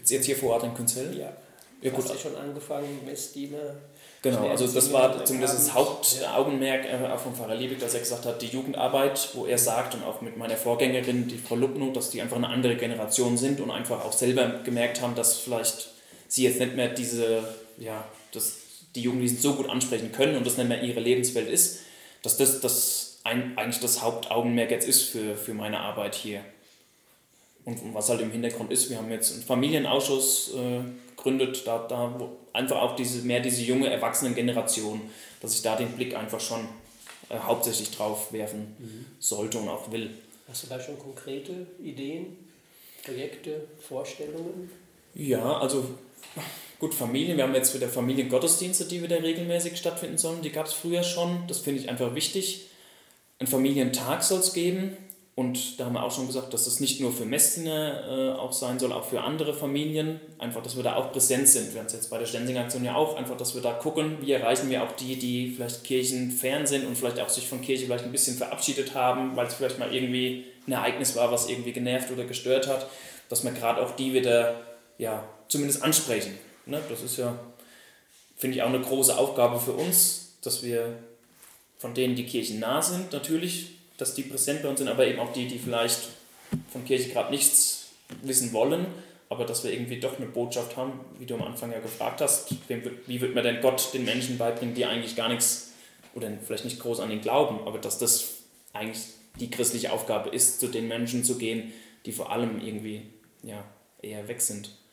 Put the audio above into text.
Jetzt hier vor Ort in Künzell? Ja. Ja, Du gut. hast ja schon angefangen, Messdiener. Genau, also das war zumindest das Hauptaugenmerk auch von Pfarrer Liebig, dass er gesagt hat, die Jugendarbeit, wo er sagt, und auch mit meiner Vorgängerin, die Frau Lubnow, dass die einfach eine andere Generation sind und einfach auch selber gemerkt haben, dass vielleicht sie jetzt nicht mehr die Jugendlichen so gut ansprechen können und das nicht mehr ihre Lebenswelt ist, dass das eigentlich das Hauptaugenmerk jetzt ist für meine Arbeit hier. Und was halt im Hintergrund ist, wir haben jetzt einen Familienausschuss gegründet, wo einfach auch diese junge Erwachsenengeneration, dass ich da den Blick einfach schon hauptsächlich drauf werfen sollte und auch will. Hast du da schon konkrete Ideen, Projekte, Vorstellungen? Ja, also gut, Familien, wir haben jetzt wieder Familiengottesdienste, die wieder regelmäßig stattfinden sollen, die gab es früher schon, das finde ich einfach wichtig. Einen Familientag soll es geben. Und da haben wir auch schon gesagt, dass das nicht nur für Messdiener auch sein soll, auch für andere Familien. Einfach, dass wir da auch präsent sind. Wir haben es jetzt bei der Stensing-Aktion ja auch, einfach, dass wir da gucken, wie erreichen wir auch die vielleicht kirchenfern sind und vielleicht auch sich von Kirche vielleicht ein bisschen verabschiedet haben, weil es vielleicht mal irgendwie ein Ereignis war, was irgendwie genervt oder gestört hat, dass wir gerade auch die wieder, zumindest ansprechen. Ne? Das ist ja, finde ich, auch eine große Aufgabe für uns, dass wir von denen, die kirchennah sind, natürlich, dass die präsent bei uns sind, aber eben auch die vielleicht von Kirche gerade nichts wissen wollen, aber dass wir irgendwie doch eine Botschaft haben, wie du am Anfang ja gefragt hast, wie wird man denn Gott den Menschen beibringen, die eigentlich gar nichts oder vielleicht nicht groß an ihn glauben, aber dass das eigentlich die christliche Aufgabe ist, zu den Menschen zu gehen, die vor allem irgendwie eher weg sind.